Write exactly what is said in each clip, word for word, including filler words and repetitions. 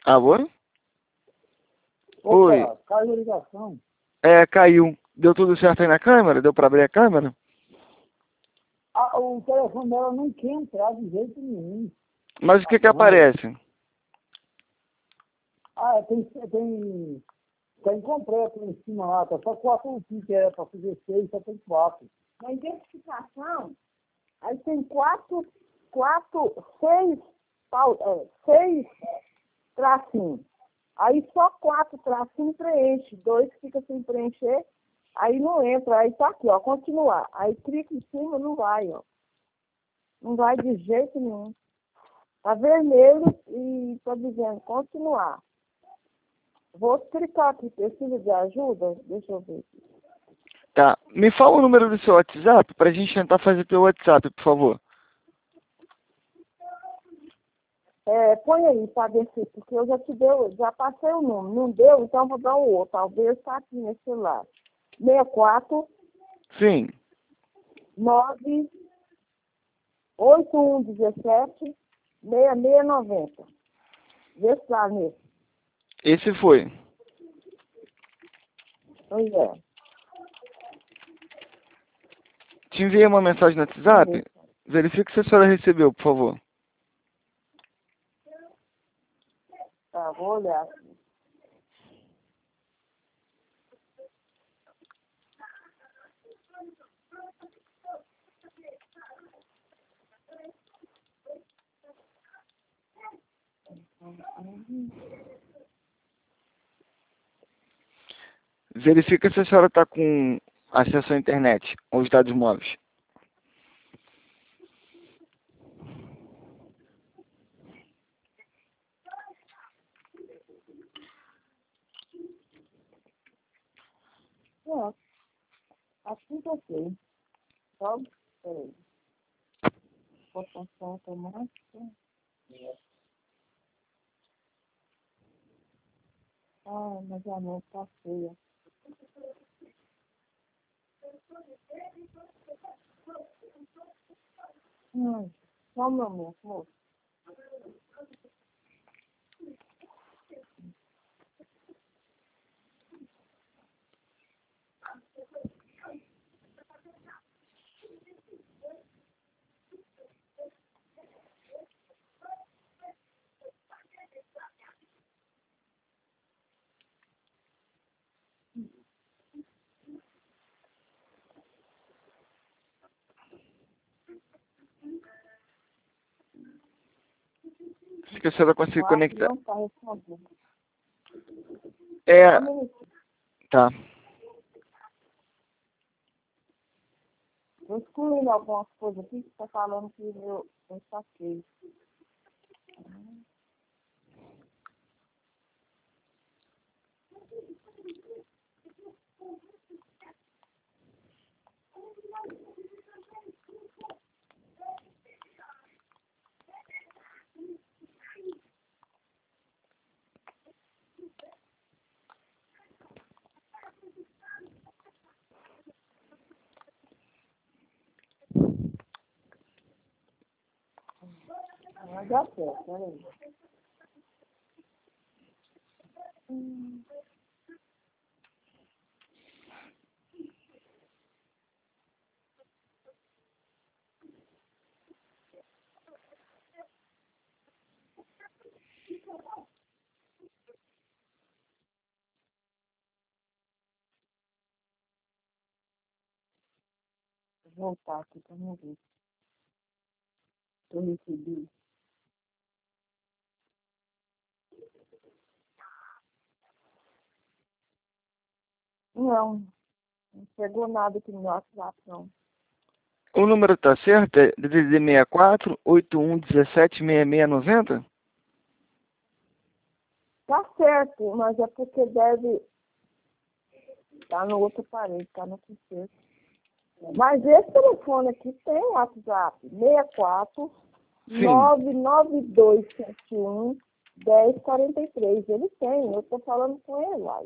Alô? Oi. Opa, caiu a ligação. É, caiu. Deu tudo certo aí na câmera? Deu pra abrir a câmera? Ah, o telefone dela não quer entrar de jeito nenhum. Mas o que que Ah, aparece? ah, tem, tem, tem completo em cima lá, tá só quatro aqui que era para fazer seis, só tem quatro. Na identificação, aí tem quatro, quatro, seis, pau- é, seis tracinhos. Aí só quatro tracinhos preenche, dois fica sem preencher, aí não entra, aí tá aqui, ó, continuar. Aí clica em cima, não vai, ó. Não vai de jeito nenhum. Tá vermelho e tá dizendo continuar. Vou clicar aqui, precisa de ajuda? Deixa eu ver aqui. Tá. Me fala o número do seu WhatsApp pra gente tentar fazer pelo WhatsApp, por favor. É, põe aí para ver se, porque eu já te deu, já passei o número. Não deu, então vou dar o outro. Talvez tá aqui nesse celular. seis quatro Sim. nove oito um um sete seis seis nove zero. Vê se tá nesse. Esse foi. Pois é. Te enviei uma mensagem no WhatsApp. Verifique se a senhora recebeu, por favor. Tá, vou olhar. Verifica se a senhora está com acesso à internet ou os dados móveis. É, assim que eu sei. Só, peraí. Votação automática. Ah, mas a mão tá feia. Hum, só um momento, moço. Acho que a senhora consegue Eu acho que conectar. não tá respondendo. É. Só um minutinho. Tá. Eu excluí algumas coisas aqui que está falando que eu, eu saquei. Mas dá certo, peraí. Hum, vou voltar aqui para não ver. Eu recebi. Não, não chegou nada aqui no WhatsApp, não. O número tá certo? É D D D sessenta e quatro, oitenta e um, dezessete, sessenta e seis, noventa? Tá certo, mas é porque deve estar no outro aparelho, tá no terceiro. Mas esse telefone aqui tem WhatsApp. seis quatro Sim. nove nove dois sete um um zero quatro três. Ele tem, eu tô falando com ele lá.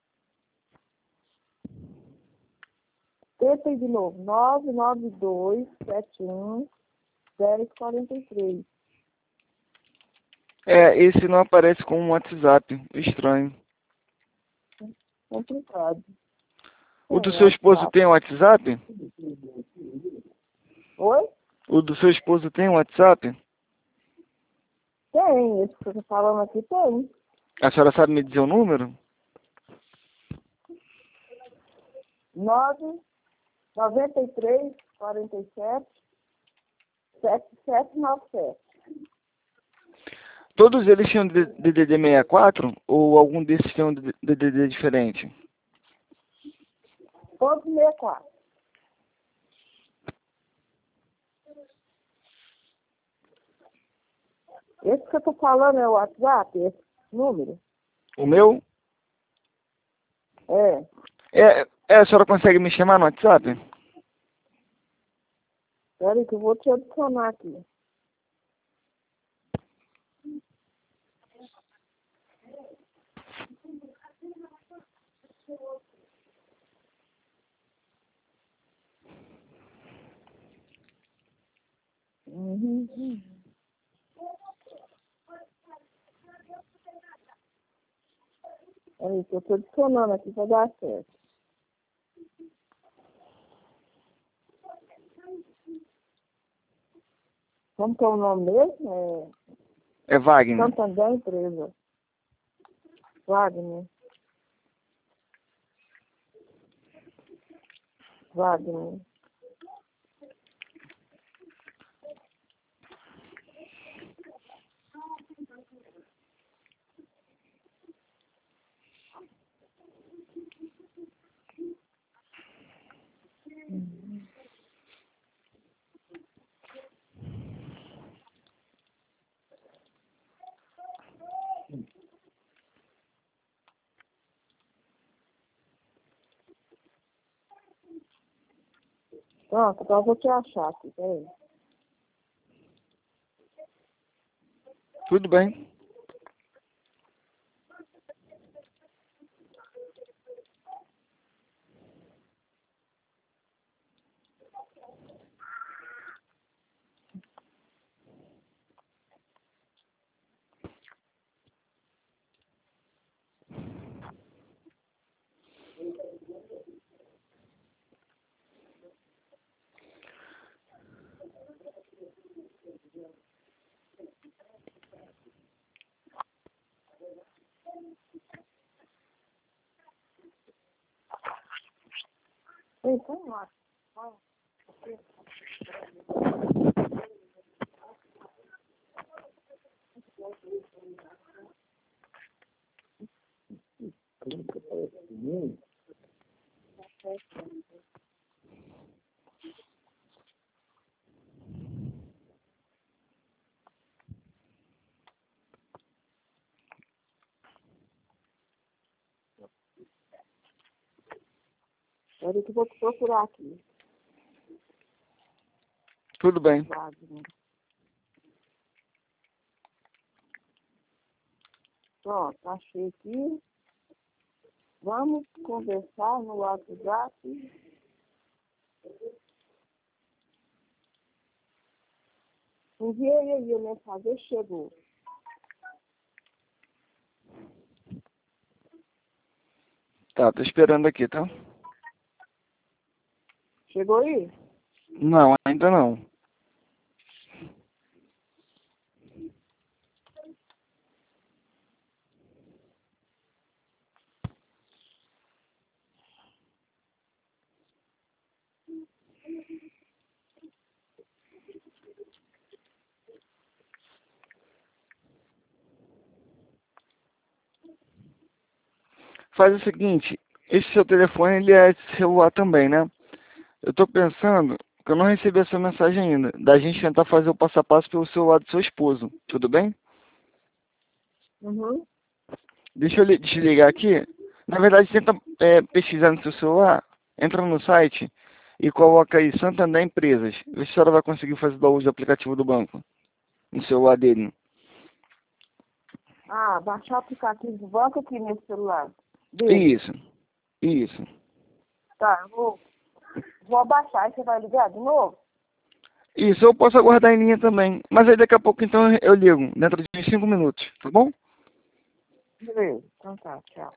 Tenta aí de novo. nove nove dois sete um um zero quatro três. É, esse não aparece com um WhatsApp. Estranho. Complicado. O do Tem seu esposo WhatsApp. tem WhatsApp? Oi? O do seu esposo tem WhatsApp? Tem, esse que eu tô falando aqui tem. A senhora sabe me dizer o número? nove noventa e três, quarenta e sete, setenta e sete noventa e sete. Todos eles tinham D D D sessenta e quatro ou algum desses tem um D D D diferente? Todos sessenta e quatro. Esse que eu tô falando é o WhatsApp, esse número? O meu? É. É, é, a senhora consegue me chamar no WhatsApp? Espera aí que eu vou te adicionar aqui. Uhum. É isso, eu tô adicionando aqui para dar certo. Como que é o nome mesmo? É É Wagner. Santander Empresa. Wagner. Wagner. Uhum. Pronto, agora eu vou te achar aqui, peraí. Tudo bem. Então, lá. Peraí que eu vou te procurar aqui. Tudo bem. Wagner. Pronto, achei aqui. Vamos conversar no WhatsApp. Enviei aí a mensagem, chegou. Tá, tô esperando aqui, tá? Chegou aí? Não, ainda não. Faz o seguinte, esse seu telefone ele é celular também, né? Eu tô pensando que eu não recebi essa mensagem ainda, da gente tentar fazer o passo a passo pelo celular do seu esposo, tudo bem? Uhum. Deixa eu li- desligar aqui. Na verdade, tenta é, pesquisar no seu celular, entra no site e coloca aí Santander Empresas. Vê se a senhora vai conseguir fazer o download do aplicativo do banco no celular dele. Ah, baixar o aplicativo do banco aqui nesse celular dele. Isso, isso. Tá, eu vou, vou abaixar e você vai ligar de novo? Isso, eu posso aguardar em linha também. Mas aí daqui a pouco então eu ligo, dentro de cinco minutos, tá bom? Beleza, então tá, tchau.